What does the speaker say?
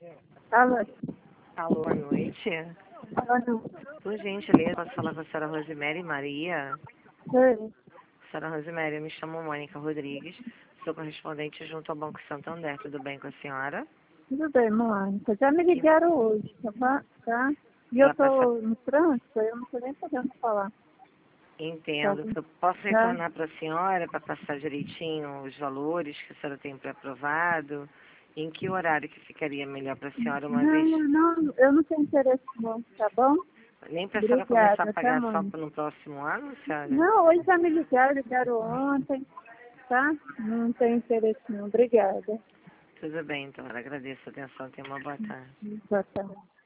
Alô? Alô, boa noite. Alô? Por gentileza, posso falar com a senhora Rosemary Maria? Oi. Senhora Rosemary, eu me chamo Mônica Rodrigues, sou correspondente junto ao Banco Santander. Tudo bem com a senhora? Tudo bem, Mônica. Já me ligaram hoje, tá? E eu Ela passa... tô no trânsito, eu não tô nem podendo falar. Entendo. Eu posso Tá? retornar para a senhora para passar direitinho os valores que a senhora tem pré-aprovado? Em que horário que ficaria melhor para a senhora, uma vez... Não, eu não tenho interesse não, tá bom? Nem para a senhora começar a Obrigada, tá, pagar só Mônica? no próximo ano, senhora? Não, hoje já me ligaram ontem, tá? Não tenho interesse não. Obrigada. Tudo bem, então. Eu agradeço a atenção. Tenha uma boa tarde. Boa tarde.